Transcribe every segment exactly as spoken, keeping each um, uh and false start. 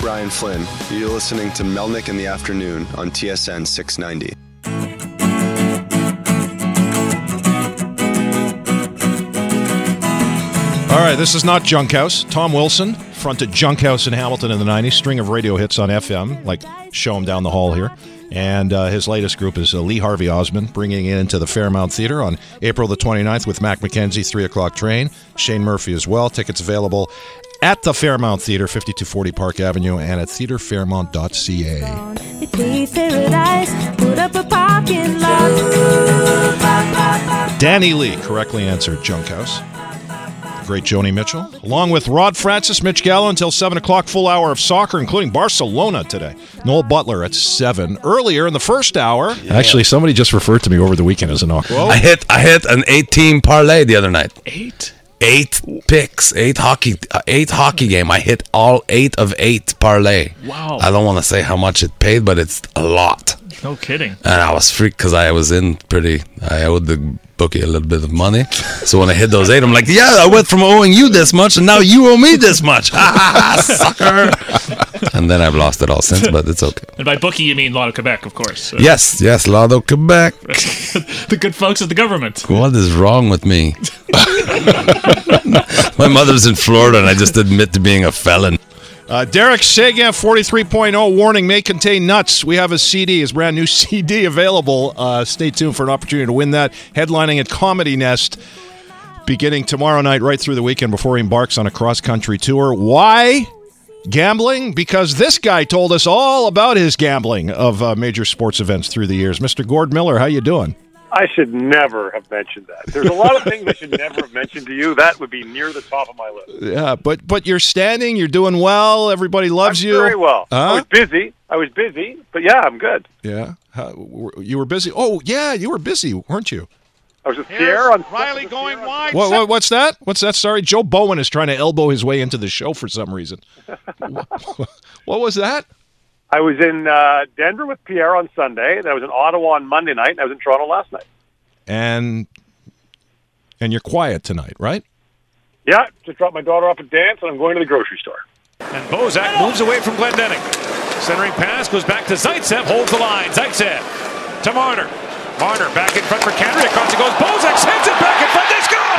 Ryan Flynn. You're listening to Melnick in the Afternoon on T S N six ninety. All right, this is not Junkhouse. Tom Wilson fronted Junkhouse in Hamilton in the nineties. String of radio hits on F M, like Show 'em Down the Hall here. And uh, his latest group is uh, Lee Harvey Osmond, bringing it into the Fairmount Theatre on April the twenty-ninth with Mac McKenzie, three o'clock train. Shane Murphy as well. Tickets available at the Fairmount Theatre, fifty-two forty Park Avenue, and at theatre fairmount dot c a. Danny Lee correctly answered Junkhouse. Great Joni Mitchell, along with Rod Francis, Mitch Gallo until seven o'clock, full hour of soccer, including Barcelona today. Noel Butler at seven. Earlier in the first hour. Yeah. Actually, somebody just referred to me over the weekend as a knock. I hit I hit an eight-team parlay the other night. Eight? Eight picks, eight hockey, uh, eight hockey game. I hit all eight of eight parlay. Wow. I don't want to say how much it paid, but it's a lot. No kidding. And I was freaked because I was in pretty, I owed the bookie a little bit of money. So when I hit those eight, I'm like, yeah, I went from owing you this much, and now you owe me this much. Ha ha, sucker. And then I've lost it all since, but it's okay. And by bookie, you mean Lotto Quebec, of course. So. Yes, yes, Lotto Quebec. The good folks at the government. What is wrong with me? My mother's in Florida, and I just admit to being a felon. Uh, Derek Sagan, forty-three point oh, warning, may contain nuts. We have a C D, his brand new C D available. Uh, stay tuned for an opportunity to win that. Headlining at Comedy Nest, beginning tomorrow night, right through the weekend before he embarks on a cross-country tour. Why gambling? Because this guy told us all about his gambling of uh, major sports events through the years. Mister Gord Miller, how you doing? I should never have mentioned that. There's a lot of things I should never have mentioned to you. That would be near the top of my list. Yeah, but but you're standing, you're doing well, everybody loves I'm you. Very well. Huh? I was busy. I was busy, but yeah, I'm good. Yeah, How, you were busy. Oh, yeah, you were busy, weren't you? I was with Pierre on Riley going wide. What, what, what's that? What's that? Sorry, Joe Bowen is trying to elbow his way into the show for some reason. What was that? I was in uh, Denver with Pierre on Sunday, and I was in Ottawa on Monday night, and I was in Toronto last night. And and you're quiet tonight, right? Yeah, just dropped my daughter off at dance, and I'm going to the grocery store. And Bozak moves away from Glendening. Centering pass goes back to Zaitsev, holds the line. Zaitsev to Marner. Marner back in front for Canada. Across it goes. Bozak sends it back in front. They score!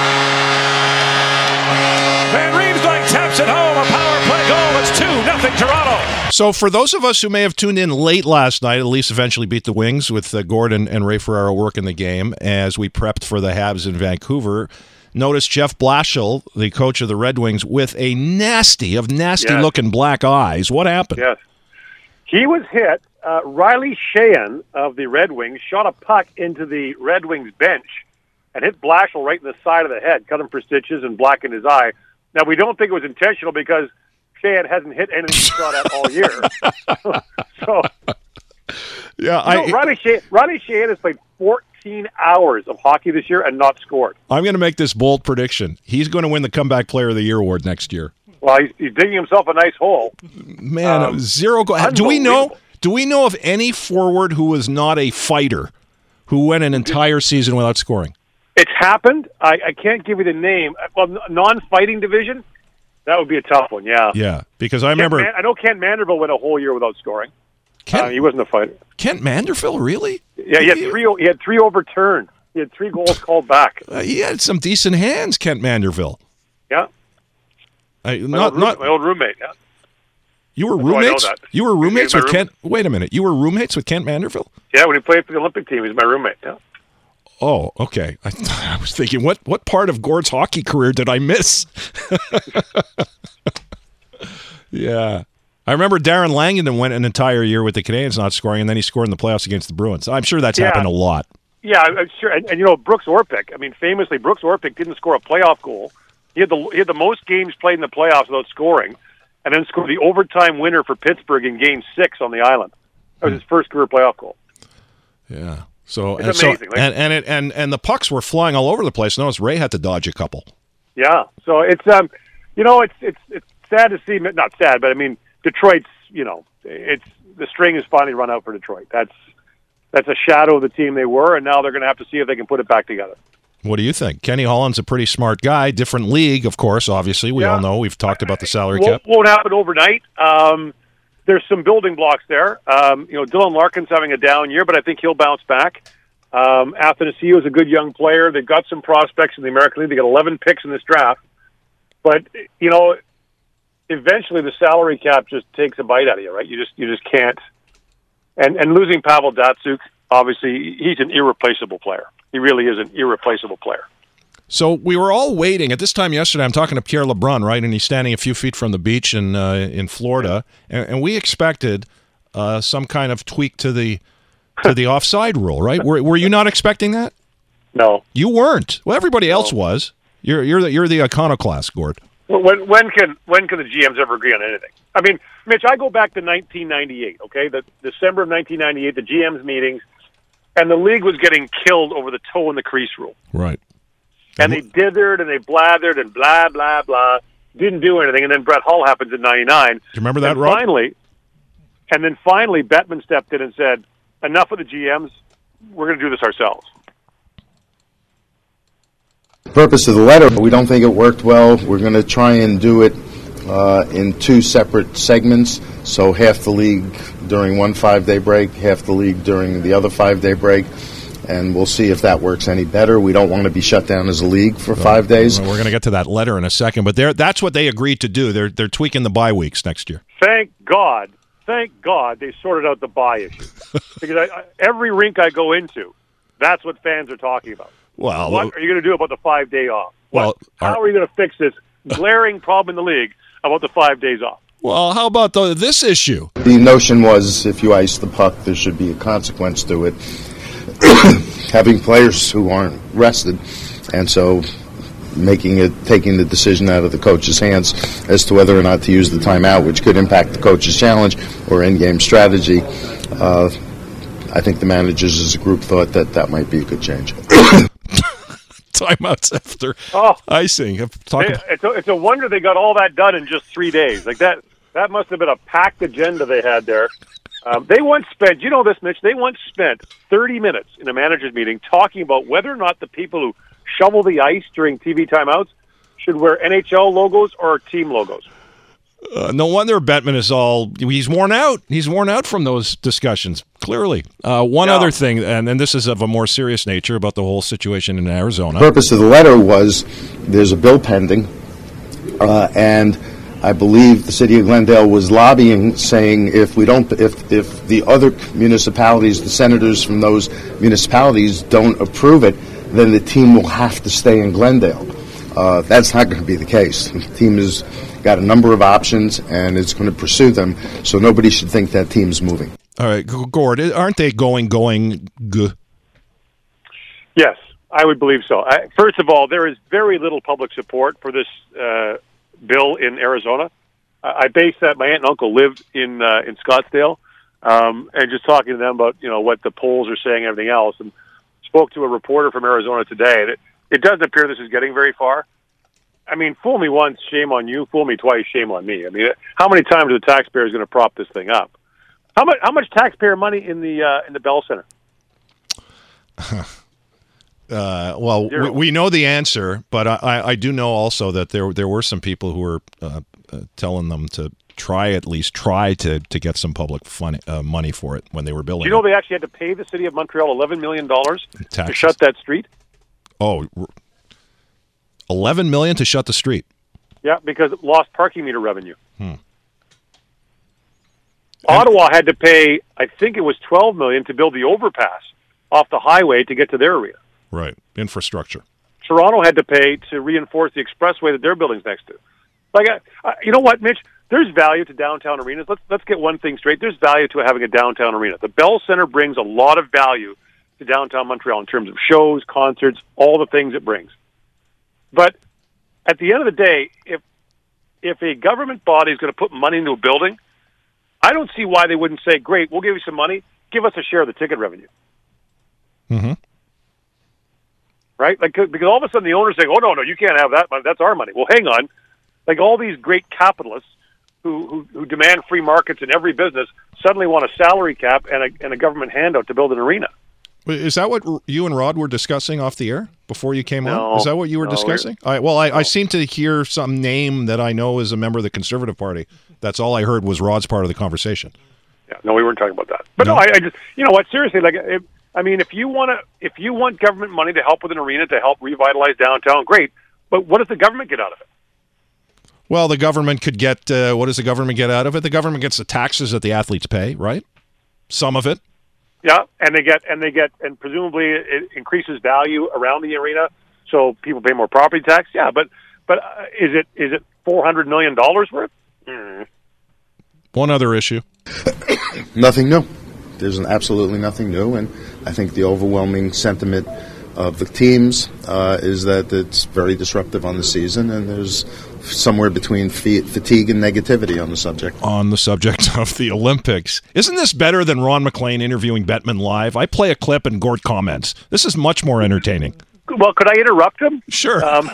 Van Riemsdyk taps it home. A power play goal. It's two nothing Toronto. So for those of us who may have tuned in late last night, the Leafs eventually beat the Wings with uh, Gordon and Ray Ferraro working the game as we prepped for the Habs in Vancouver. Notice Jeff Blashill, the coach of the Red Wings, with a nasty of nasty-looking yes. black eyes. What happened? Yes. He was hit. Uh, Riley Sheahan of the Red Wings shot a puck into the Red Wings bench and hit Blashill right in the side of the head, cut him for stitches and blackened his eye. Now, we don't think it was intentional because Sheahan hasn't hit anything he shot at all year. so, yeah, I, know, Riley Sheahan, Riley Sheahan has played fourteen hours of hockey this year and not scored. I'm going to make this bold prediction. He's going to win the Comeback Player of the Year award next year. Well, he's, he's digging himself a nice hole. Man, um, zero goals. Do we know? Do we know of any forward who was not a fighter who went an entire season without scoring? It's happened. I, I can't give you the name. Well, non-fighting division, that would be a tough one. Yeah. Yeah, because I remember. Man, I know Kent Manderville went a whole year without scoring. Kent, uh, he wasn't a fighter. Kent Manderville, really? Yeah, he had three. He had three overturned. He had three goals called back. Uh, he had some decent hands, Kent Manderville. Yeah. I, my, not, old not, my old roommate. Yeah. You were That's roommates. You were roommates with roommate. Kent. Wait a minute. You were roommates with Kent Manderville? Yeah, when he played for the Olympic team, he was my roommate. Yeah. Oh, okay. I, I was thinking, what what part of Gord's hockey career did I miss? Yeah. I remember Darren Langdon went an entire year with the Canadiens not scoring, and then he scored in the playoffs against the Bruins. I'm sure that's yeah. happened a lot. Yeah, I'm sure. And, and, you know, Brooks Orpik, I mean, famously, Brooks Orpik didn't score a playoff goal. He had the he had the most games played in the playoffs without scoring, and then scored the overtime winner for Pittsburgh in Game Six on the island. That was his first career playoff goal. Yeah. So it's and so amazing. Like, and and, it, and and the pucks were flying all over the place. Notice Ray had to dodge a couple. Yeah. So it's um, you know, it's it's it's sad to see. Not sad, but I mean, Detroit's. You know, it's the string has finally run out for Detroit. That's that's a shadow of the team they were, and now they're going to have to see if they can put it back together. What do you think? Kenny Holland's a pretty smart guy. Different league, of course, obviously. We Yeah. all know. We've talked about the salary won't, cap. Won't happen overnight. Um, there's some building blocks there. Um, you know, Dylan Larkin's having a down year, but I think he'll bounce back. Um, Athanasiou is a good young player. They've got some prospects in the American League. They got eleven picks in this draft. But, you know, eventually the salary cap just takes a bite out of you, right? You just you just can't. And and losing Pavel Datsyuk, obviously, he's an irreplaceable player. He really is an irreplaceable player. So we were all waiting. At this time yesterday, I'm talking to Pierre LeBrun, right? And he's standing a few feet from the beach in uh, in Florida. And, and we expected uh, some kind of tweak to the to the offside rule, right? Were, were you not expecting that? No. You weren't. Well, everybody else was. You're you're the, you're the iconoclast, Gord. Well, when when can when can the G Ms ever agree on anything? I mean, Mitch, I go back to nineteen ninety-eight. Okay, the December of nineteen ninety-eight, the G Ms meetings, and the league was getting killed over the toe in the crease rule. Right. And they dithered and they blathered and blah blah blah. Didn't do anything, and then Brett Hull happens in ninety-nine. Do you remember that, and Rob? Finally, and then finally, Bettman stepped in and said, "Enough of the G Ms. We're going to do this ourselves." The purpose of the letter, we don't think it worked well. We're going to try and do it uh, in two separate segments. So half the league during one five-day break, half the league during the other five-day break. And we'll see if that works any better. We don't want to be shut down as a league for five days. We're going to get to that letter in a second. But they're, that's what they agreed to do. They're, they're tweaking the bye weeks next year. Thank God. Thank God they sorted out the bye issue. Because I, I, every rink I go into, that's what fans are talking about. Well, what are you going to do about the five day off? What, well, how our, are you going to fix this glaring problem in the league about the five days off? Well, how about the, this issue? The notion was if you ice the puck, there should be a consequence to it. Having players who aren't rested, and so making it, taking the decision out of the coach's hands as to whether or not to use the timeout, which could impact the coach's challenge or in-game strategy. Uh, I think the managers as a group thought that that might be a good change. Timeouts after oh, icing. Talk they, it's, a, it's a wonder they got all that done in just three days. Like that, that must have been a packed agenda they had there. Um, they once spent, you know this, Mitch, they once spent thirty minutes in a manager's meeting talking about whether or not the people who shovel the ice during T V timeouts should wear N H L logos or team logos. Uh, no wonder Bettman is all, he's worn out. He's worn out from those discussions, clearly. Uh, one Yeah. other thing, and, and this is of a more serious nature about the whole situation in Arizona. The purpose of the letter was there's a bill pending, uh, and I believe the city of Glendale was lobbying, saying if we don't, if if the other municipalities, the senators from those municipalities don't approve it, then the team will have to stay in Glendale. Uh, that's not going to be the case. The team has got a number of options, and it's going to pursue them, so nobody should think that team's moving. All right, Gord, aren't they going, going, g- Yes, I would believe so. I, first of all, there is very little public support for this uh, bill in Arizona. Uh, I base that my aunt and uncle lived in uh, in Scottsdale, um, and just talking to them about you know what the polls are saying, and everything else, and spoke to a reporter from Arizona today. That it doesn't appear this is getting very far. I mean, fool me once, shame on you. Fool me twice, shame on me. I mean, how many times are the taxpayers going to prop this thing up? How much? How much taxpayer money in the uh, in the Bell Center? Uh, well, we, we know the answer, but I, I do know also that there there were some people who were uh, uh, telling them to try at least try to, to get some public fun, uh, money for it when they were building. Do you know it. they actually had to pay the city of Montreal eleven million dollars to Taxes. shut that street? Oh, eleven million to shut the street. Yeah, because it lost parking meter revenue. Hmm. Ottawa had to pay, I think it was twelve million dollars to build the overpass off the highway to get to their arena. Right, infrastructure. Toronto had to pay to reinforce the expressway that their building's next to. Like, uh, you know what, Mitch? There's value to downtown arenas. Let's let's get one thing straight. There's value to having a downtown arena. The Bell Center brings a lot of value to downtown Montreal in terms of shows, concerts, all the things it brings. But at the end of the day, if if a government body is going to put money into a building, I don't see why they wouldn't say, great, we'll give you some money, give us a share of the ticket revenue. Mm-hmm. Right? Like, because all of a sudden the owner's saying, oh, no, no, you can't have that money. That's our money. Well, hang on. Like all these great capitalists who, who, who demand free markets in every business suddenly want a salary cap and a, and a government handout to build an arena. Is that what you and Rod were discussing off the air before you came no, on? Is that what you were no, discussing? I, well, I, no. I seem to hear some name that I know is a member of the Conservative Party. That's all I heard was Rod's part of the conversation. Yeah, no, we weren't talking about that. But no, no I, I just, you know what? Seriously, like, if, I mean, if you want to, if you want government money to help with an arena to help revitalize downtown, great. But what does the government get out of it? Well, the government could get. Uh, what does the government get out of it? The government gets the taxes that the athletes pay, right? Some of it. Yeah, and they get and they get and presumably it increases value around the arena, so people pay more property tax. Yeah, but but uh, is it is it four hundred million dollars worth? Mm. One other issue. Nothing new. There's an absolutely nothing new, and I think the overwhelming sentiment of the teams uh, is that it's very disruptive on the season, and there's somewhere between f- fatigue and negativity on the subject. On the subject of the Olympics. Isn't this better than Ron MacLean interviewing Bettman live? I play a clip and Gort comments. This is much more entertaining. Well, could I interrupt him? Sure. Um,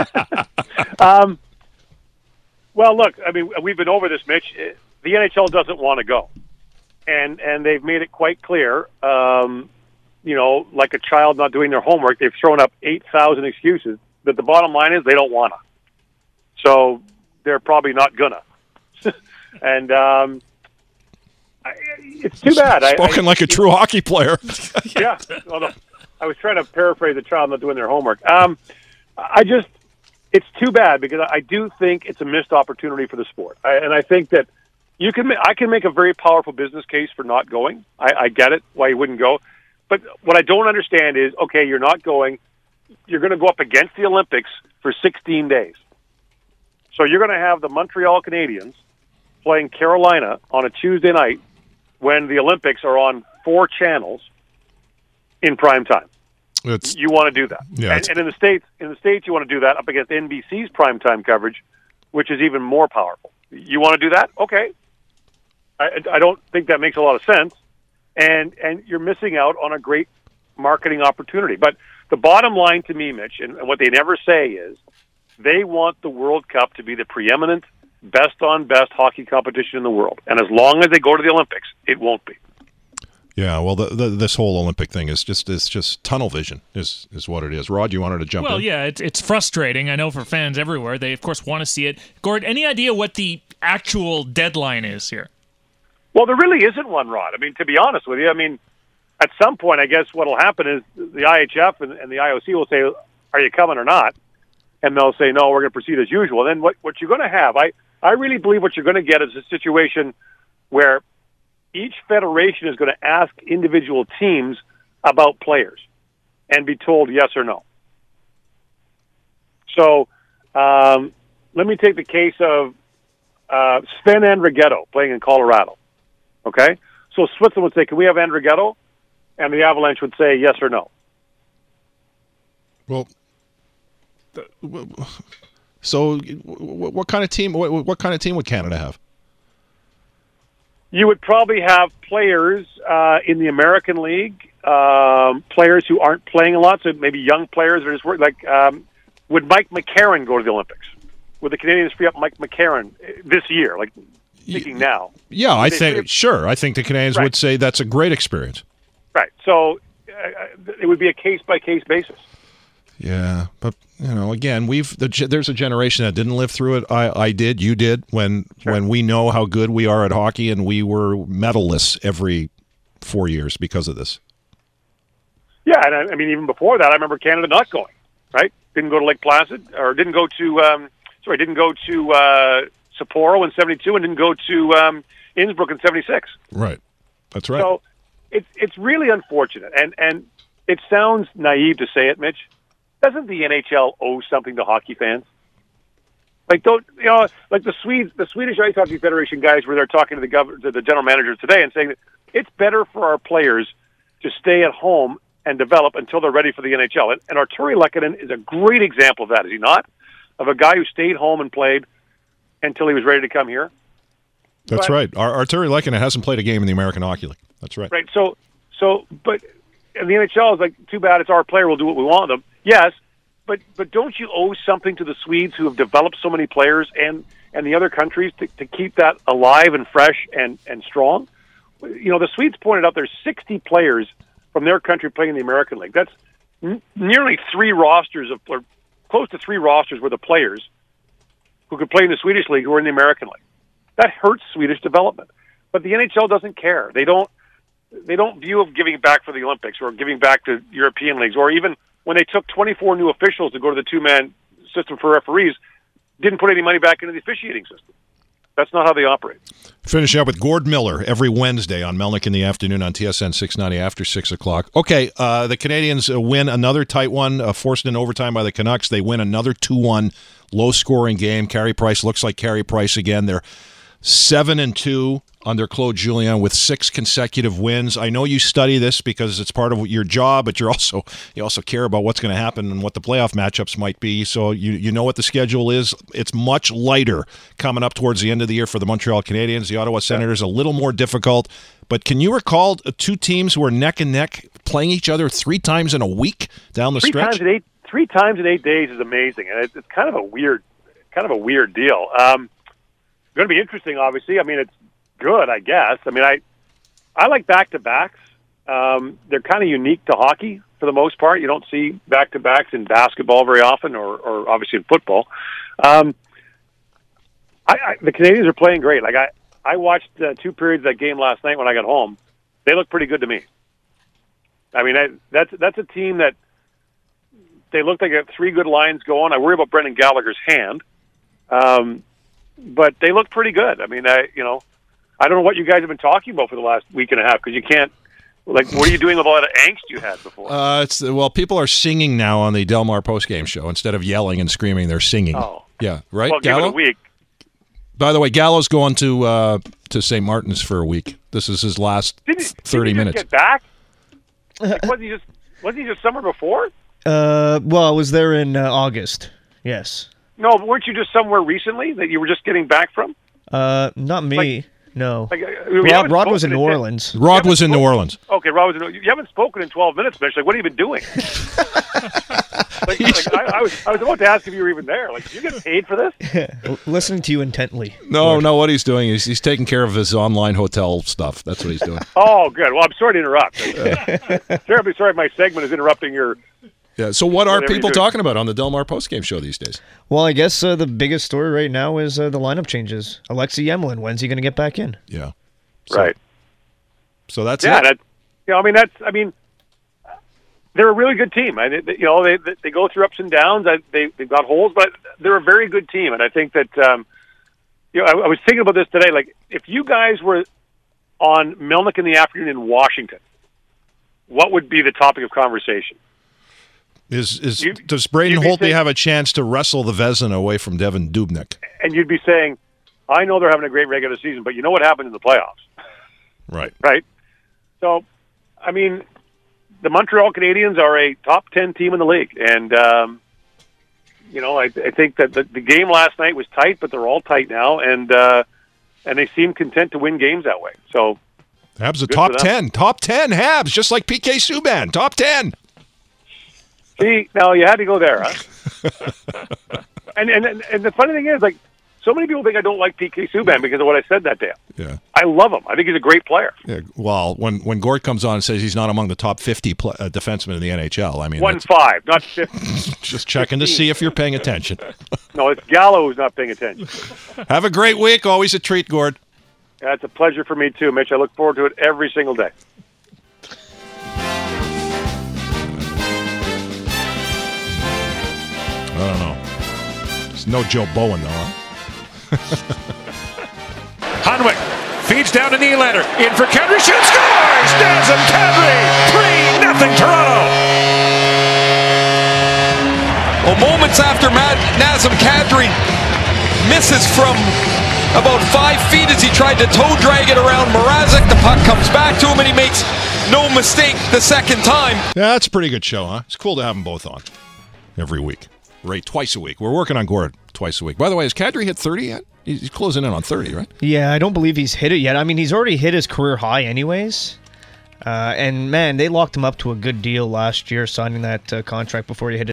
um, well, look, I mean, we've been over this, Mitch. The N H L doesn't want to go. And and they've made it quite clear, um, you know, like a child not doing their homework, they've thrown up eight thousand excuses. But the bottom line is they don't want to. So they're probably not gonna. and um, I, it's too bad. Spoken I, I, like a true hockey player. Yeah. Well, I was trying to paraphrase the child not doing their homework. Um, I just, it's too bad because I do think it's a missed opportunity for the sport. I, and I think that you can, I can make a very powerful business case for not going. I, I get it, why you wouldn't go. But what I don't understand is, okay, you're not going. You're going to go up against the Olympics for sixteen days. So you're going to have the Montreal Canadiens playing Carolina on a Tuesday night when the Olympics are on four channels in prime time. It's, you want to do that. Yeah, and, and in the States, in the States, you want to do that up against N B C's prime time coverage, which is even more powerful. You want to do that? Okay. I, I don't think that makes a lot of sense. And and you're missing out on a great marketing opportunity. But the bottom line to me, Mitch, and, and what they never say is they want the World Cup to be the preeminent, best-on-best hockey competition in the world. And as long as they go to the Olympics, it won't be. Yeah, well, the, the, this whole Olympic thing is just is just tunnel vision is is what it is. Rod, you wanted to jump well, in? Well, yeah, it's, it's frustrating. I know for fans everywhere. They, of course, want to see it. Gord, any idea what the actual deadline is here? Well, there really isn't one, Rod. I mean, to be honest with you, I mean, at some point, I guess what will happen is the I H F and, and the I O C will say, are you coming or not? And they'll say, no, we're going to proceed as usual. Then what, what you're going to have, I, I really believe what you're going to get is a situation where each federation is going to ask individual teams about players and be told yes or no. So um, let me take the case of uh, Sven Andrighetto playing in Colorado. Okay? So Switzerland would say, can we have Andrighetto? And the Avalanche would say yes or no. Well, so what kind of team? What, what kind of team would Canada have? You would probably have players uh, in the American League, um, players who aren't playing a lot, so maybe young players are just work. Like, um, would Mike McCarron go to the Olympics? Would the Canadians free up Mike McCarron this year? Like, thinking now. Yeah, I think sure. I think the Canadians right. would say that's a great experience. Right. So uh, it would be a case by case basis. Yeah, but you know, again, we've the, there's a generation that didn't live through it. I, I did, you did. When sure. when we know how good we are at hockey, and we were medalists every four years because of this. Yeah, and I, I mean, even before that, I remember Canada not going. Right, didn't go to Lake Placid, or didn't go to. Um, sorry, didn't go to uh, Sapporo in seventy-two, and didn't go to um, Innsbruck in seventy-six. Right, that's right. So it's it's really unfortunate, and and it sounds naive to say it, Mitch. Doesn't the N H L owe something to hockey fans? Like, don't you know? Like the Swedes, the Swedish Ice Hockey Federation guys were there talking to the governor, to the general manager today, and saying that it's better for our players to stay at home and develop until they're ready for the N H L. And, and Arturi Lehkonen is a great example of that, is he not? Of a guy who stayed home and played until he was ready to come here. That's but, right. Ar- Arturi Lehkonen hasn't played a game in the American Hockey League. That's right. Right. So, so, but and the N H L is like, too bad, it's our player. We'll do what we want them. Yes, but but don't you owe something to the Swedes who have developed so many players and, and the other countries to, to keep that alive and fresh and, and strong? You know, the Swedes pointed out there's sixty players from from their country playing in the American League. That's n- nearly three rosters of, or close to three rosters worth of players who could play in the Swedish League who are in the American League. That hurts Swedish development. But the N H L doesn't care. They don't. They don't view of giving back for the Olympics or giving back to European leagues, or even when they took twenty-four new officials to go to the two-man system for referees, didn't put any money back into the officiating system. That's not how they operate. Finishing up with Gord Miller every Wednesday on Melnick in the afternoon on T S N six ninety after six o'clock. Okay, uh, the Canadians uh, win another tight one, uh, forced in overtime by the Canucks. They win another two one, low-scoring game. Carey Price looks like Carey Price again. They're seven and two under Claude Julien with six consecutive wins. I know you study this because it's part of your job, but you're also you also care about what's going to happen and what the playoff matchups might be. So you you know what the schedule is. It's much lighter coming up towards the end of the year for the Montreal Canadiens. The Ottawa Senators a little more difficult. But can you recall two teams who are neck and neck playing each other three times in a week down the three stretch? Times in eight, three times in eight days is amazing, and it's, it's kind of a weird, kind of a weird deal. Um, going to be interesting, obviously. I mean, it's good, I guess. I mean, I I like back-to-backs. Um, they're kind of unique to hockey for the most part. You don't see back-to-backs in basketball very often, or, or obviously in football. Um, I, I, the Canadians are playing great. Like I, I watched uh, two periods of that game last night when I got home. They look pretty good to me. I mean, I, that's that's a team that they look like they have three good lines going. I worry about Brendan Gallagher's hand. Um, But they look pretty good. I mean, I you know, I don't know what you guys have been talking about for the last week and a half because you can't. Like, what are you doing with all that angst you had before? Uh, it's well, people are singing now on the Del Mar postgame show instead of yelling and screaming. They're singing. Oh, yeah, right. Well, Gallo? give it a week. By the way, Gallo's going to uh, to Saint Martin's for a week. This is his last Didn't, thirty didn't he minutes. Just get back? Like, wasn't he just wasn't he just summer before? Uh, well, I was there in uh, August. Yes. No, but weren't you just somewhere recently that you were just getting back from? Uh, not me. Like- no. Like, uh, we Rod, haven't Rod was in spoken New ten- Orleans. Rod haven't was in New spoken- Orleans. Okay, Rod was in. You haven't spoken in twelve minutes, Mitch. Like, what have you been doing? like, like, I, I was I was about to ask if you were even there. Like, did you get paid for this? Listening to you intently. No, no. What he's doing is he's taking care of his online hotel stuff. That's what he's doing. Oh, good. Well, I'm sorry to interrupt. Terribly sorry if my segment is interrupting your. Yeah. So what are Whatever people you're doing. talking about on the Del Mar postgame show these days? Well, I guess uh, the biggest story right now is uh, the lineup changes. Alexei Yemlin, when's he going to get back in? Yeah. So, Right. So that's Yeah, it. that, you know, I mean, that's, I mean, they're a really good team. I, they, you know, they they go through ups and downs. I, they they've got holes, but they're a very good team. And I think that, um, you know, I, I was thinking about this today. Like, if you guys were on Melnick in the afternoon in Washington, what would be the topic of conversation? Is is You- does Braden you'd be Holtby saying- have a chance to wrestle the Vezina away from Devin Dubnyk? And you'd be saying, I know they're having a great regular season, but you know what happened in the playoffs, Right. right? So, I mean, the Montreal Canadiens are a top ten team in the league, and um, you know, I, I think that the, the game last night was tight, but they're all tight now, and uh, and they seem content to win games that way. So, Habs a Good top for them. ten, top ten Habs, just like P K Subban, top ten. see, now you had to go there, huh? and, and and the funny thing is, like, so many people think I don't like P K Subban because of what I said that day. Yeah. I love him. I think he's a great player. Yeah. Well, when when Gort comes on and says he's not among the top fifty pl- uh, defensemen in the N H L, I mean, One that's five, not fifty. just checking to see if you're paying attention. No, it's Gallo who's not paying attention. Have a great week. Always a treat, Gord. Yeah, it's a pleasure for me too, Mitch. I look forward to it every single day. I don't know. It's no Joe Bowen, though, huh? Hunwick feeds down to Nylander. In for Kadri. Shoots, scores! Nazem Kadri! three nothing Toronto! Well, moments after Mad- Nazem Kadri misses from about five feet as he tried to toe drag it around Mrazek, the puck comes back to him and he makes no mistake the second time. Yeah, that's a pretty good show, huh? It's cool to have them both on every week. Right, twice a week. We're working on Gord twice a week. By the way, has Kadri hit thirty yet? He's closing in on thirty, right? Yeah, I don't believe he's hit it yet. I mean, he's already hit his career high anyways. Uh, and, man, they locked him up to a good deal last year, signing that uh, contract before he hit